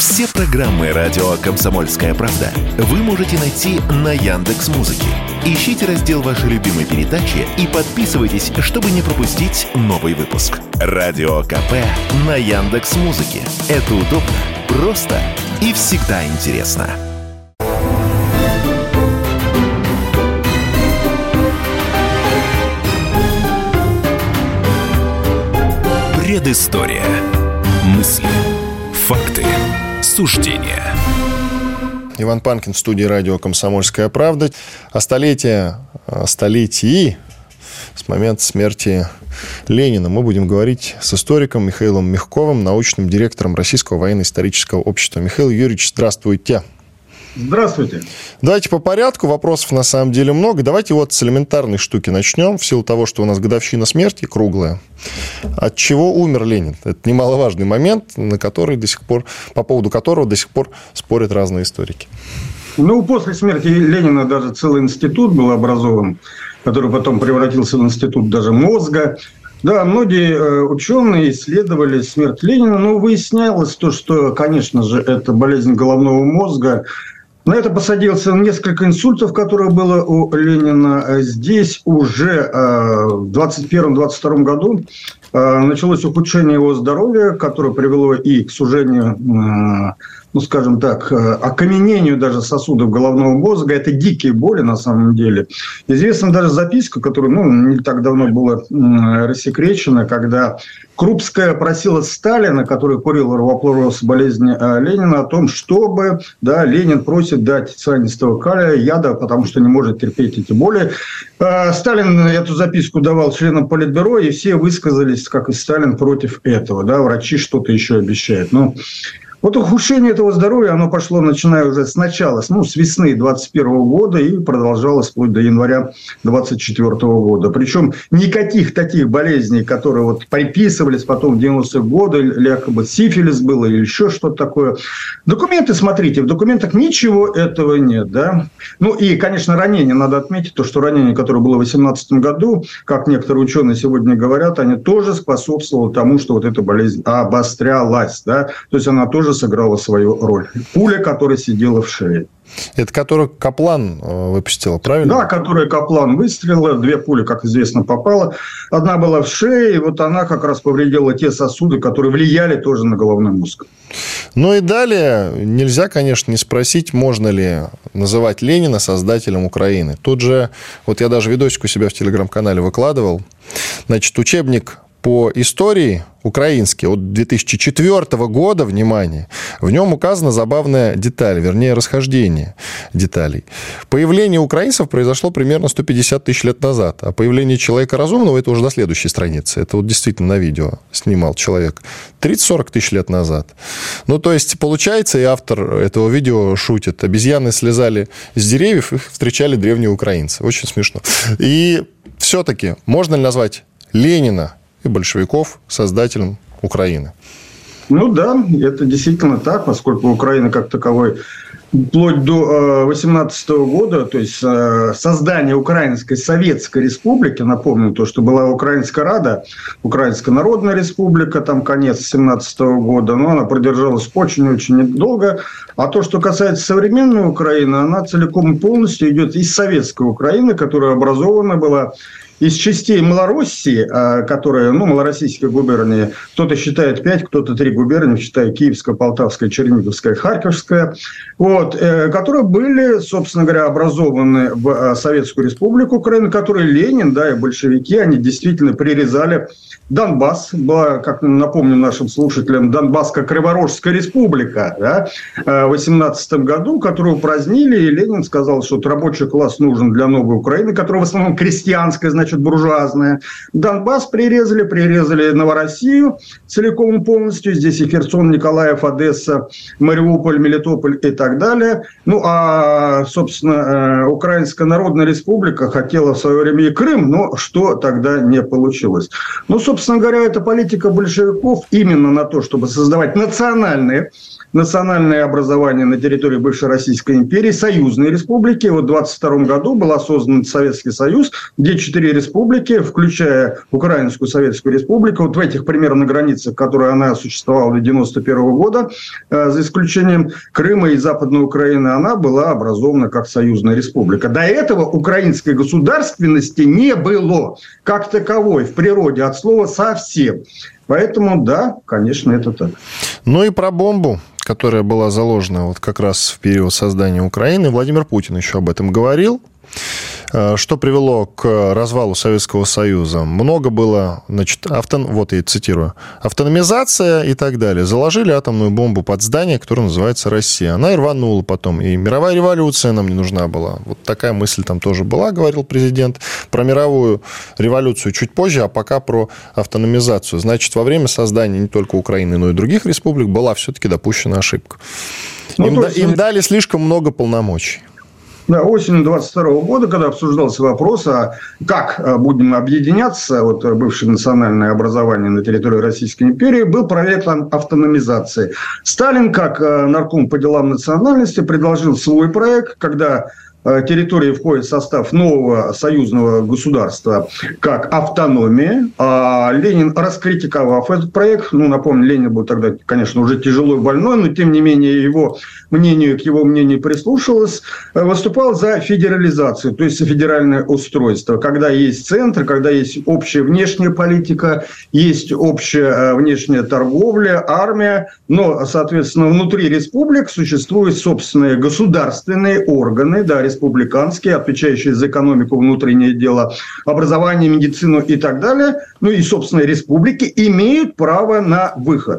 Все программы радио «Комсомольская правда» вы можете найти на Яндекс.Музыке. Ищите раздел вашей любимой передачи и подписывайтесь, чтобы не пропустить новый выпуск. Радио КП на Яндекс.Музыке. Это удобно, просто и всегда интересно. Предыстория. Мысли, факты, суждения. Иван Панкин в студии радио «Комсомольская правда». О столетии с момента смерти Ленина мы будем говорить с историком Михаилом Мягковым, научным директором Российского военно-исторического общества. Михаил Юрьевич, здравствуйте. Здравствуйте. Давайте по порядку. Вопросов на самом деле много. Давайте вот с элементарной штуки начнем. В силу того, что у нас годовщина смерти круглая. От чего умер Ленин? Это немаловажный момент, по поводу которого до сих пор спорят разные историки. После смерти Ленина даже целый институт был образован, который потом превратился в институт даже мозга. Да, многие ученые исследовали смерть Ленина, но выяснялось то, что, конечно же, это болезнь головного мозга. На это посадился несколько инсультов, которые было у Ленина. Здесь уже в 2021-2022 году началось ухудшение его здоровья, которое привело и к сужению, окаменению даже сосудов головного мозга. Это дикие боли на самом деле. Известна даже записка, которая не так давно была рассекречена, когда Крупская просила Сталина, который курил вопрос болезни Ленина, о том, чтобы Ленин просит дать цианистого калия, яда, потому что не может терпеть эти боли. Сталин эту записку давал членам Политбюро, и все высказались, как и Сталин, против этого. Врачи что-то еще обещают. Вот ухудшение этого здоровья, оно пошло, начиная уже с весны 2021 года и продолжалось вплоть до января 2024 года. Причем никаких таких болезней, которые приписывались потом в 90-е годы, якобы сифилис был или еще что-то такое. Документы, смотрите, в документах ничего этого нет. И, конечно, ранения, надо отметить, то, что ранение, которое было в 2018 году, как некоторые ученые сегодня говорят, они тоже способствовали тому, что эта болезнь обострялась. То есть, она тоже сыграла свою роль. Пуля, которая сидела в шее. Это которую Каплан выпустила, правильно? Да, которую Каплан выстрелила. 2 пули, как известно, попало. Одна была в шее, и она как раз повредила те сосуды, которые влияли тоже на головной мозг. И далее нельзя, конечно, не спросить, можно ли называть Ленина создателем Украины. Тут же, я даже видосик у себя в телеграм-канале выкладывал. Учебник по истории украинский от 2004 года, внимание, в нем указана забавная деталь, вернее, расхождение деталей. Появление украинцев произошло примерно 150 тысяч лет назад, а появление человека разумного, это уже до следующей страницы. Это действительно на видео снимал человек 30-40 тысяч лет назад. То есть, получается, и автор этого видео шутит, обезьяны слезали с деревьев, их встречали древние украинцы. Очень смешно. И все-таки можно ли назвать Ленина и большевиков создателем Украины? Да, это действительно так, поскольку Украина как таковой вплоть до 18 года, то есть создание Украинской Советской Республики, напомню, то, что была Украинская Рада, Украинская Народная Республика, конец 17 года, но она продержалась очень-очень недолго. А то, что касается современной Украины, она целиком и полностью идет из советской Украины, которая образована была из частей Малороссии, которые, малороссийские губернии, кто-то считает 5, кто-то 3 губернии, считая Киевская, Полтавская, Черниговская, Харьковская, которые были, собственно говоря, образованы в Советскую Республику Украины, которые Ленин, и большевики, они действительно прирезали Донбасс, была, как напомню нашим слушателям, Донбаско-Криворожская республика, в 18 году, которую упразднили, и Ленин сказал, что рабочий класс нужен для новой Украины, которая в основном крестьянская, буржуазная. Донбасс прирезали Новороссию целиком и полностью. Здесь и Херсон, Николаев, Одесса, Мариуполь, Мелитополь и так далее. Собственно, Украинская Народная Республика хотела в свое время и Крым, но что тогда не получилось. Собственно говоря, это политика большевиков именно на то, чтобы создавать национальные образования на территории бывшей Российской империи, союзные республики. В 1922 году был создан Советский Союз, где 4 республики, включая Украинскую Советскую Республику, вот в этих примерно границах, в которых она существовала до 1991 года, за исключением Крыма и Западной Украины, она была образована как союзная республика. До этого украинской государственности не было как таковой в природе от слова совсем. Поэтому, да, конечно, это так. Ну и про бомбу, которая была заложена вот как раз в период создания Украины. Владимир Путин еще об этом говорил. Что привело к развалу Советского Союза? Много было, значит, вот я цитирую, автономизация и так далее. Заложили атомную бомбу под здание, которое называется Россия. Она и рванула потом. И мировая революция нам не нужна была. Вот такая мысль там тоже была, говорил президент. Про мировую революцию чуть позже, а пока про автономизацию. Значит, во время создания не только Украины, но и других республик была все-таки допущена ошибка. Им дали слишком много полномочий. Да, осенью 1922 года, когда обсуждался вопрос, а как будем объединяться, вот бывшее национальное образование на территории Российской империи, был проект автономизации. Сталин, как нарком по делам национальности, предложил свой проект, когда территории входит в состав нового союзного государства как автономия. А Ленин, раскритиковав этот проект, напомню, Ленин был тогда, конечно, уже тяжело больной, но тем не менее к его мнению прислушивалось, выступал за федерализацию, то есть федеральное устройство, когда есть центр, когда есть общая внешняя политика, есть общая внешняя торговля, армия, но, соответственно, внутри республик существуют собственные государственные органы, да, республиканские, отвечающие за экономику, внутреннее дело, образование, медицину и так далее. Ну и, собственно, республики имеют право на выход.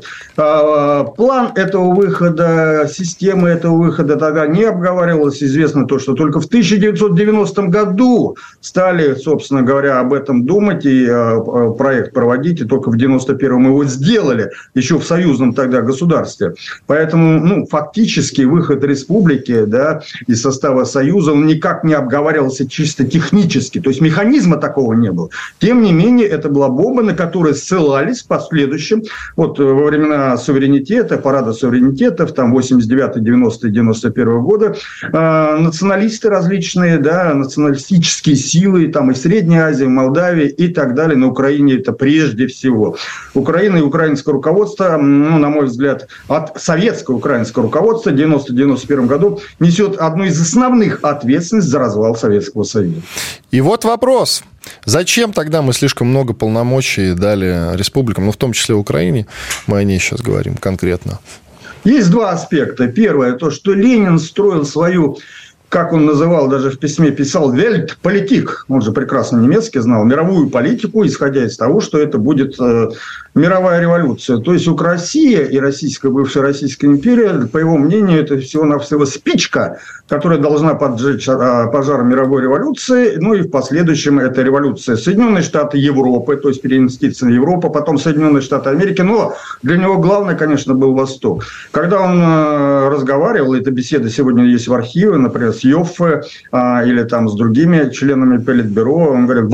План этого выхода, система этого выхода тогда не обговаривалась. Известно то, что только в 1990 году стали, собственно говоря, об этом думать и проект проводить. И только в 1991 его сделали, еще в союзном тогда государстве. Поэтому, фактически, выход республики, да, из состава союза, он никак не обговаривался чисто технически. То есть, механизма такого не было. Тем не менее, это была бомба, на которую ссылались в последующем. Вот во времена суверенитета, парада суверенитетов, там 89, 90, 91 года, националисты различные, да, националистические силы, там и в Средней Азии, в Молдавии и так далее. На Украине это прежде всего. Украина и украинское руководство, на мой взгляд, от советского украинского руководства в 90-91 году несет одну из основных ответственность за развал Советского Союза. И вот вопрос. Зачем тогда мы слишком много полномочий дали республикам, в том числе Украине? Мы о ней сейчас говорим конкретно. Есть два аспекта. Первое, то, что Ленин строил свою, как он называл, даже в письме писал, «Вельтполитик», он же прекрасно немецкий знал, мировую политику, исходя из того, что это будет мировая революция. То есть, Россия и бывшая Российская империя, по его мнению, это всего-навсего спичка, которая должна поджечь пожар мировой революции, и в последующем это революция Соединенные Штаты Европы, то есть переместиться на Европу, потом Соединенные Штаты Америки, но для него главное, конечно, был Восток. Когда он разговаривал, эта беседа сегодня есть в архиве, например, с Йоффе или там с другими членами Политбюро, он говорит,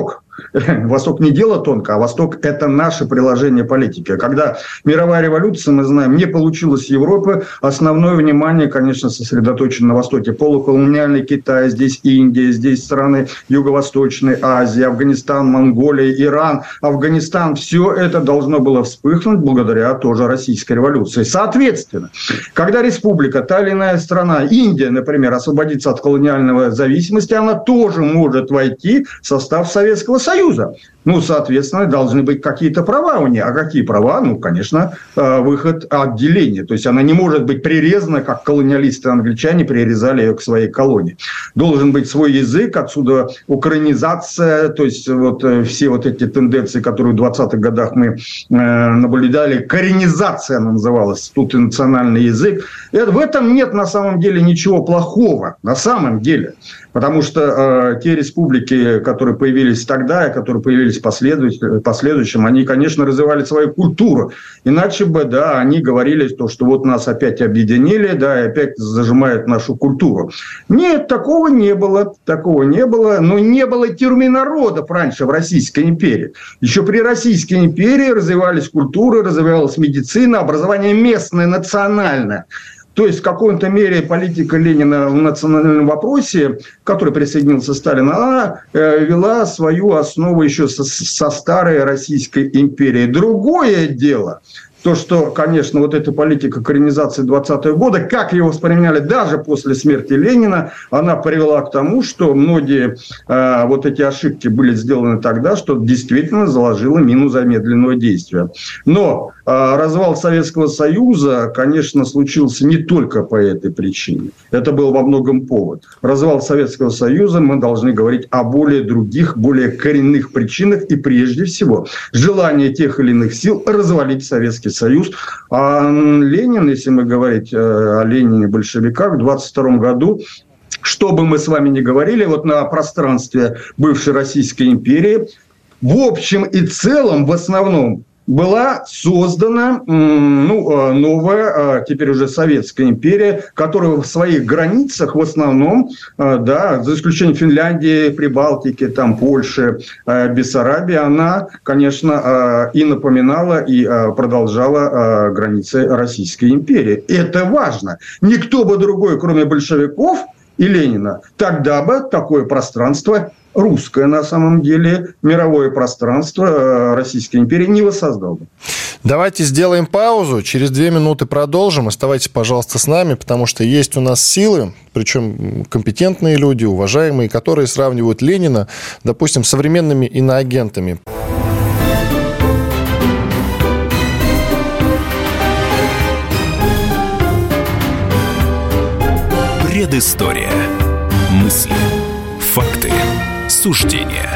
Восток не дело тонко, а Восток – это наше приложение политики. Когда мировая революция, мы знаем, не получилась в Европе, основное внимание, конечно, сосредоточено на Востоке. Полуколониальный Китай, здесь Индия, здесь страны Юго-Восточной Азии, Афганистан, Монголия, Иран. Афганистан – все это должно было вспыхнуть благодаря тоже российской революции. Соответственно, когда республика, та или иная страна, Индия, например, освободится от колониальной зависимости, она тоже может войти в состав Советского Союза. Соответственно, должны быть какие-то права у нее. А какие права? Конечно, выход отделения. То есть, она не может быть прирезана, как колониалисты-англичане прирезали ее к своей колонии. Должен быть свой язык, отсюда украинизация, то есть, все эти тенденции, которые в 20-х годах мы наблюдали, коренизация она называлась, тут и национальный язык. И в этом нет на самом деле ничего плохого, на самом деле. Потому что те республики, которые появились тогда и которые появились в последующем, они, конечно, развивали свою культуру. Иначе бы, да, они говорили, что нас опять объединили, да, и опять зажимают нашу культуру. Нет, такого не было. Но не было тюрьмы народов раньше в Российской империи. Еще при Российской империи развивались культуры, развивалась медицина, образование местное, национальное. То есть, в какой-то мере политика Ленина в национальном вопросе, к которой присоединился Сталин, она вела свою основу еще со старой Российской империи. Другое дело, то, что, конечно, вот эта политика коренизации 20-е годы, как ее воспринимали даже после смерти Ленина, она привела к тому, что многие вот эти ошибки были сделаны тогда, что действительно заложило мину замедленного действия. Но развал Советского Союза, конечно, случился не только по этой причине. Это был во многом повод. Развал Советского Союза, мы должны говорить о более других, более коренных причинах. И прежде всего, желание тех или иных сил развалить Советский Союз. А Ленин, если мы говорить о Ленине, большевиках, в 1922 году, что бы мы с вами ни говорили, вот на пространстве бывшей Российской империи, в общем и целом, в основном, была создана новая, теперь уже Советская империя, которая в своих границах в основном, да, за исключением Финляндии, Прибалтики, там, Польши, Бессарабии, она, конечно, и напоминала, и продолжала границы Российской империи. Это важно. Никто бы другой, кроме большевиков и Ленина, тогда бы такое пространство русское, на самом деле, мировое пространство Российской империи не воссоздал бы. Давайте сделаем паузу, через 2 минуты продолжим. Оставайтесь, пожалуйста, с нами, потому что есть у нас силы, причем компетентные люди, уважаемые, которые сравнивают Ленина, допустим, с современными иноагентами. Предыстория. Мысли. Факты. Суждения.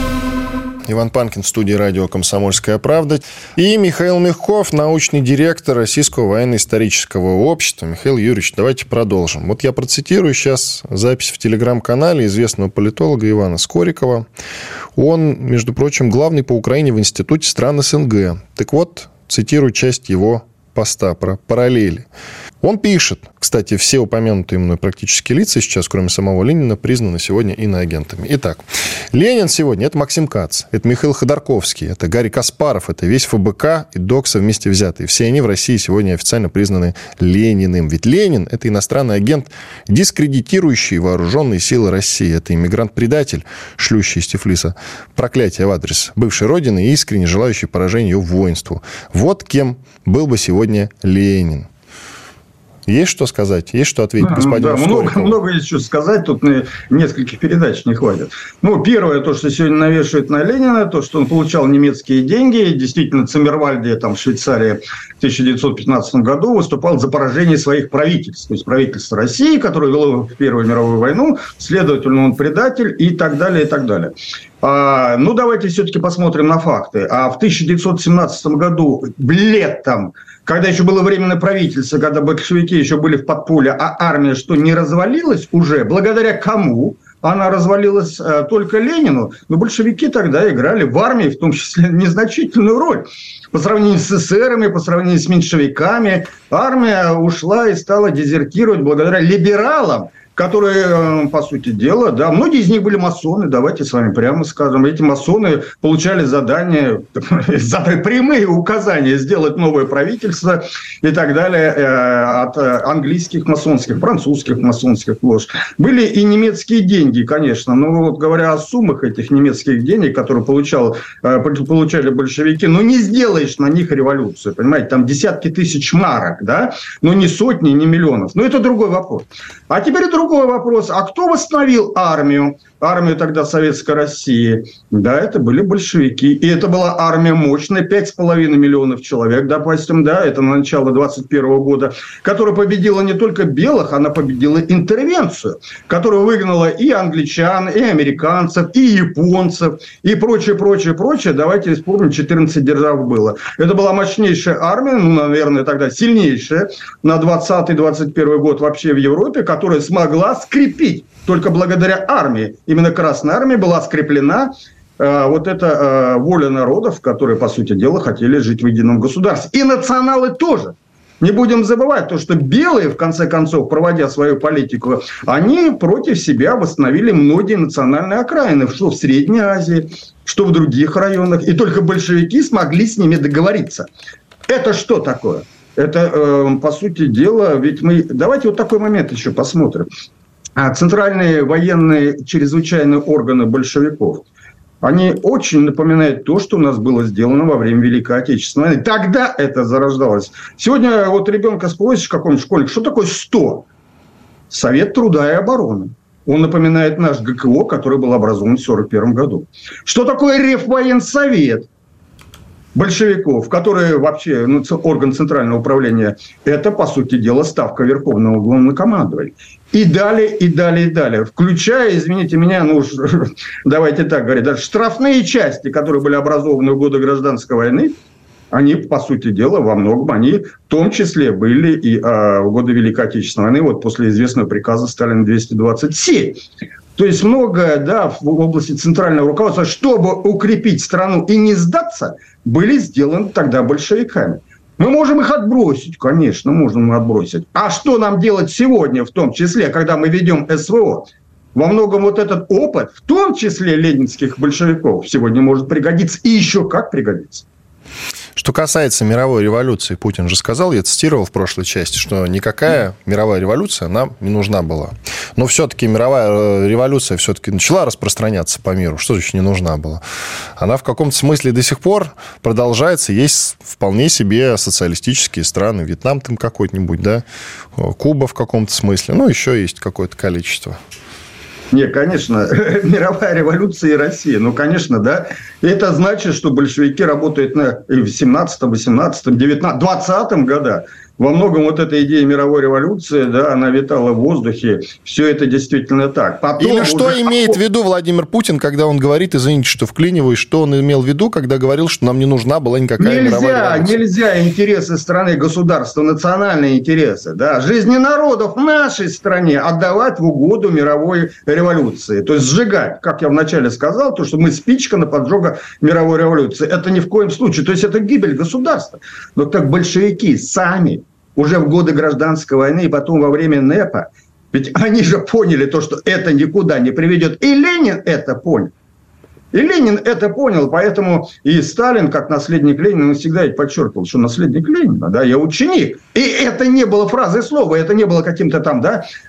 Иван Панкин в студии радио «Комсомольская правда». И Михаил Мягков, научный директор Российского военно-исторического общества. Михаил Юрьевич, давайте продолжим. Вот я процитирую сейчас запись в телеграм-канале известного политолога Ивана Скорикова. Он, между прочим, главный по Украине в Институте стран СНГ. Так вот, цитирую часть его поста про параллели. Он пишет, кстати, все упомянутые мной практически лица сейчас, кроме самого Ленина, признаны сегодня иноагентами. Итак, Ленин сегодня – это Максим Кац, это Михаил Ходорковский, это Гарри Каспаров, это весь ФБК и ДОКСа вместе взятые. Все они в России сегодня официально признаны Лениным. Ведь Ленин – это иностранный агент, дискредитирующий вооруженные силы России. Это иммигрант-предатель, шлющий из Тифлиса проклятие в адрес бывшей родины и искренне желающий поражения ее воинству. Вот кем был бы сегодня Ленин. Есть что сказать? Есть что ответить господину Скорикову? Много есть что сказать. Тут нескольких передач не хватит. Первое, то, что сегодня навешивают на Ленина, то, что он получал немецкие деньги. Действительно, Циммервальде там, в Швейцарии в 1915 году выступал за поражение своих правительств. То есть, правительство России, которое вело Первую мировую войну. Следовательно, он предатель и так далее, и так далее. Давайте все-таки посмотрим на факты. А в 1917 году, летом, когда еще было временное правительство, когда большевики еще были в подполье, а армия что, не развалилась уже? Благодаря кому она развалилась? Только Ленину. Но большевики тогда играли в армии, в том числе, незначительную роль. По сравнению с эсерами, по сравнению с меньшевиками, армия ушла и стала дезертировать благодаря либералам, которые, по сути дела, да, многие из них были масоны, давайте с вами прямо скажем. Эти масоны получали задания, прямые указания сделать новое правительство и так далее от английских масонских, французских масонских лож. Были и немецкие деньги, конечно, но вот говоря о суммах этих немецких денег, которые получали большевики, не сделаешь на них революцию, понимаете, там десятки тысяч марок, да, но не сотни, не миллионов. Но это другой вопрос. А теперь другой вопрос. А кто восстановил армию? Армию тогда Советской России. Да, это были большевики. И это была армия мощная, 5,5 миллионов человек, допустим, да, это на начало 21 года, которая победила не только белых, она победила интервенцию, которая выгнала и англичан, и американцев, и японцев, и прочее, прочее, прочее. Давайте вспомним, 14 держав было. Это была мощнейшая армия, наверное, тогда сильнейшая на 20-21 год вообще в Европе, которая смогла скрепить только благодаря армии. Именно Красная Армия была скреплена вот эта воля народов, которые, по сути дела, хотели жить в едином государстве. И националы тоже. Не будем забывать то, что белые, в конце концов, проводя свою политику, они против себя восстановили многие национальные окраины, что в Средней Азии, что в других районах. И только большевики смогли с ними договориться. Это что такое? Это, по сути дела, ведь мы... Давайте вот такой момент еще посмотрим. Центральные военные чрезвычайные органы большевиков, они очень напоминают то, что у нас было сделано во время Великой Отечественной войны. Тогда это зарождалось. Сегодня вот ребенка спросишь, какой-нибудь школьник, что такое 100? Совет труда и обороны. Он напоминает наш ГКО, который был образован в 1941 году. Что такое Реввоенсовет большевиков, который вообще орган центрального управления? Это, по сути дела, ставка Верховного Главнокомандования. И далее, и далее, и далее. Включая, извините меня, давайте так говорить, даже штрафные части, которые были образованы в годы Гражданской войны, они, по сути дела, во многом, они в том числе были и в годы Великой Отечественной войны, вот после известного приказа Сталина 227. То есть многое, да, в области центрального руководства, чтобы укрепить страну и не сдаться, были сделаны тогда большевиками. Мы можем их отбросить, конечно, можем отбросить. А что нам делать сегодня, в том числе, когда мы ведем СВО? Во многом вот этот опыт, в том числе ленинских большевиков, сегодня может пригодиться. И еще как пригодится. Что касается мировой революции, Путин же сказал, я цитировал в прошлой части, что никакая мировая революция нам не нужна была. Но все-таки мировая революция все-таки начала распространяться по миру. Что значит не нужна была? Она в каком-то смысле до сих пор продолжается. Есть вполне себе социалистические страны. Вьетнам там какой-нибудь, да? Куба в каком-то смысле. Ну, еще есть какое-то количество. Нет, конечно, мировая революция и Россия. Ну, конечно, да. Это значит, что большевики работают в 17, 18, 19, 20 годах. Во многом вот эта идея мировой революции, да, она витала в воздухе. Все это действительно так. Потом или что имеет в виду Владимир Путин, когда он говорит, извините, что вклиниваюсь, что он имел в виду, когда говорил, что нам не нужна была никакая мировая революция? Нельзя интересы страны, государства, национальные интересы, да, жизни народов в нашей стране отдавать в угоду мировой революции. То есть сжигать, как я вначале сказал, то, что мы спичка на поджога мировой революции. Это ни в коем случае. То есть это гибель государства. Но так большевики сами уже в годы Гражданской войны и потом во время НЭПа, ведь они же поняли то, что это никуда не приведет. И Ленин это понял. И Ленин это понял, поэтому и Сталин, как наследник Ленина, он всегда ведь подчеркивал, что наследник Ленина, да, я ученик. И это не было фразой слова, это не было каким-то там,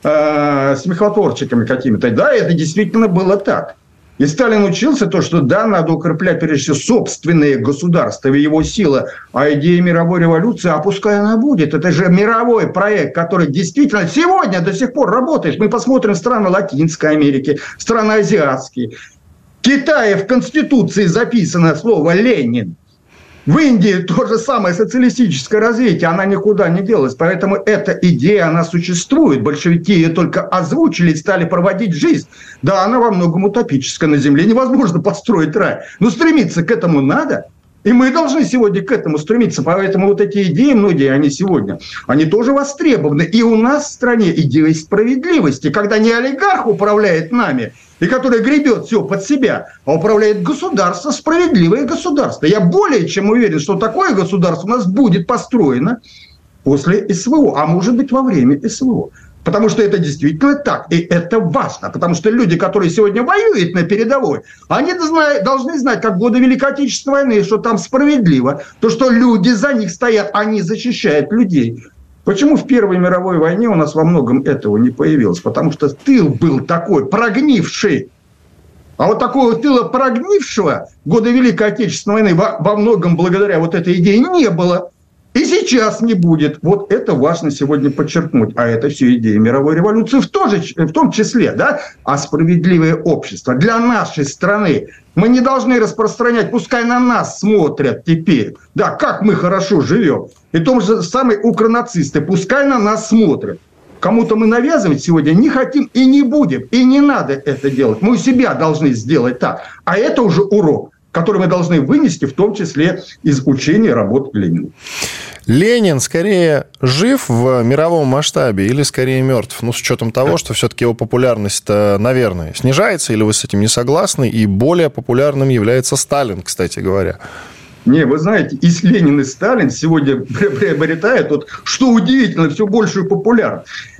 да, смехотворчиками какими-то. Да, это действительно было так. И Сталин учился то, что да, надо укреплять прежде всего собственные государства и его силы, а идея мировой революции, а пускай она будет, это же мировой проект, который действительно сегодня до сих пор работает. Мы посмотрим страны Латинской Америки, страны азиатские. В Китае в Конституции записано слово «Ленин». В Индии то же самое социалистическое развитие, она никуда не делась. Поэтому эта идея, она существует. Большевики ее только озвучили и стали проводить жизнь. Да, она во многом утопическая. На Земле невозможно построить рай. Но стремиться к этому надо. И мы должны сегодня к этому стремиться. Поэтому вот эти идеи, многие они сегодня, они тоже востребованы. И у нас в стране идея справедливости, когда не олигарх управляет нами, и который гребет все под себя, а управляет государство, справедливое государство. Я более чем уверен, что такое государство у нас будет построено после СВО, а может быть во время СВО. Потому что это действительно так, и это важно. Потому что люди, которые сегодня воюют на передовой, они должны знать, как в годы Великой Отечественной войны, что там справедливо. То, что люди за них стоят, они защищают людей. Почему в Первой мировой войне у нас во многом этого не появилось? Потому что тыл был такой прогнивший. А вот такого тыла прогнившего в годы Великой Отечественной войны во многом благодаря вот этой идее не было. И сейчас не будет. Вот это важно сегодня подчеркнуть. А это все идея мировой революции в том числе, да? А справедливое общество для нашей страны. Мы не должны распространять, пускай на нас смотрят теперь. Да, как мы хорошо живем. И том же самые укронацисты, пускай на нас смотрят. Кому-то мы навязывать сегодня не хотим и не будем. И не надо это делать. Мы у себя должны сделать так. А это уже урок, который мы должны вынести, в том числе из учения работ Ленина. Ленин скорее жив в мировом масштабе или скорее мертв? Ну, с учетом того, что все-таки его популярность-то, наверное, снижается, или вы с этим не согласны? И более популярным является Сталин, кстати говоря. Не, вы знаете, и Ленин, и Сталин сегодня приобретают, вот, что удивительно, все большую популярность.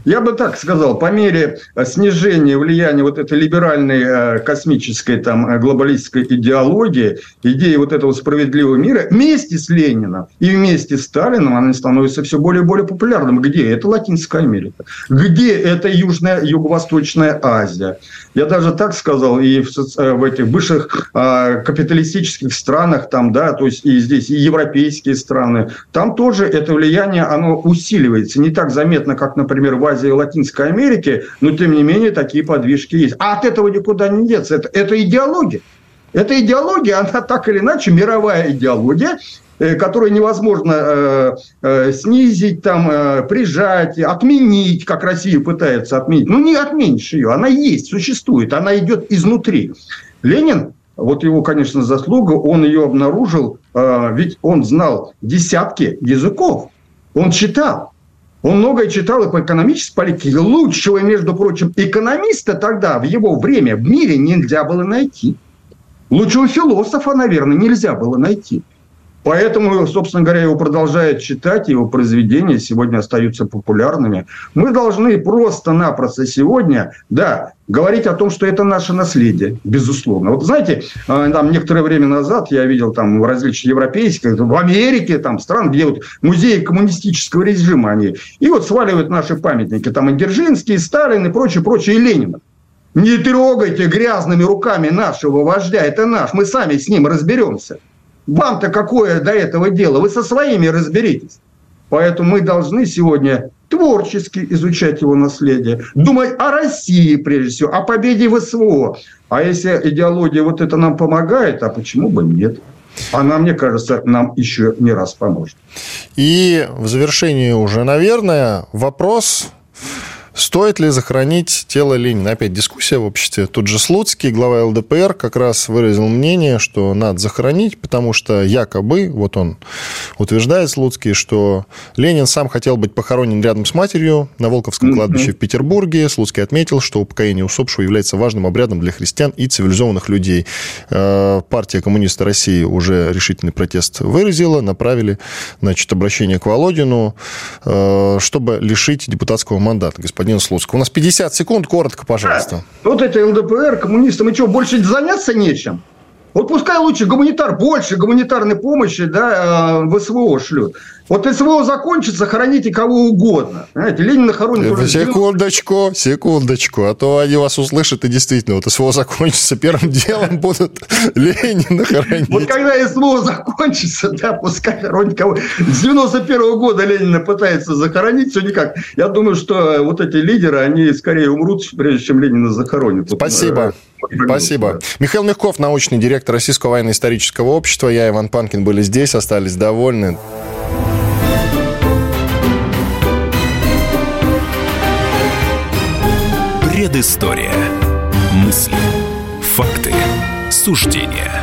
Я бы так сказал, по мере снижения влияния вот этой либеральной космической там глобалистской идеологии, идеи вот этого справедливого мира, вместе с Лениным и вместе с Сталином она становится все более и более популярным. Где? Это Латинская Америка. Где? Это Южная, Юго-Восточная Азия. Я даже так сказал, и в этих бывших капиталистических странах, там, да, то есть и здесь и европейские страны, там тоже это влияние, оно усиливается. Не так заметно, как, например, в Азии и Латинской Америке, но, тем не менее, такие подвижки есть. А от этого никуда не деться. Это идеология. Эта идеология, она так или иначе мировая идеология, которую невозможно снизить, там, прижать, отменить, как Россия пытается отменить. Ну, не отменишь ее, она есть, существует, она идет изнутри. Ленин, вот его, конечно, заслуга, он ее обнаружил, ведь он знал десятки языков, он читал. Он многое читал и по экономической политике. Лучшего, между прочим, экономиста тогда, в его время, в мире нельзя было найти. Лучшего философа, наверное, нельзя было найти. Поэтому, собственно говоря, его продолжают читать, его произведения сегодня остаются популярными. Мы должны просто-напросто сегодня, да, говорить о том, что это наше наследие, безусловно. Вот знаете, там некоторое время назад я видел там в различных европейских, в Америке, там стран, где вот музеи коммунистического режима они, и вот сваливают наши памятники, там и Дзержинский, и Сталин, и прочее, и Ленина. Не трогайте грязными руками нашего вождя, это наш, мы сами с ним разберемся. Вам-то какое до этого дело? Вы со своими разберитесь. Поэтому мы должны сегодня творчески изучать его наследие, думать о России, прежде всего, о победе в СВО. А если идеология вот это нам помогает, а почему бы нет? Она, мне кажется, нам еще не раз поможет. И в завершении уже, наверное, вопрос... Стоит ли захоронить тело Ленина? Опять дискуссия в обществе. Тут же Слуцкий, глава ЛДПР, как раз выразил мнение, что надо захоронить, потому что якобы, вот он утверждает, Слуцкий, что Ленин сам хотел быть похоронен рядом с матерью на Волковском кладбище в Петербурге. Слуцкий отметил, что упокоение усопшего является важным обрядом для христиан и цивилизованных людей. Партия коммунистов России уже решительный протест выразила, направили, значит, обращение к Володину, чтобы лишить депутатского мандата господин Слуцкий. У нас 50 секунд, коротко, пожалуйста. Вот это ЛДПР, коммунистам, и что, больше заняться нечем? Вот пускай лучше больше гуманитарной помощи, да, в СВО шлют. Вот СВО закончится, хороните кого угодно. Знаете, Ленина хоронит уже... Секундочку, а то они вас услышат, и действительно, вот СВО закончится, первым делом будут Ленина хоронить. Вот когда СВО закончится, да, пускай хоронит кого... С 91-го года Ленина пытается захоронить, все никак. Я думаю, что вот эти лидеры, они скорее умрут, прежде чем Ленина захоронят. Спасибо. Спасибо. Михаил Мягков, научный директор Российского военно-исторического общества. Я, Иван Панкин, были здесь, остались довольны. Предыстория. Мысли, факты, суждения.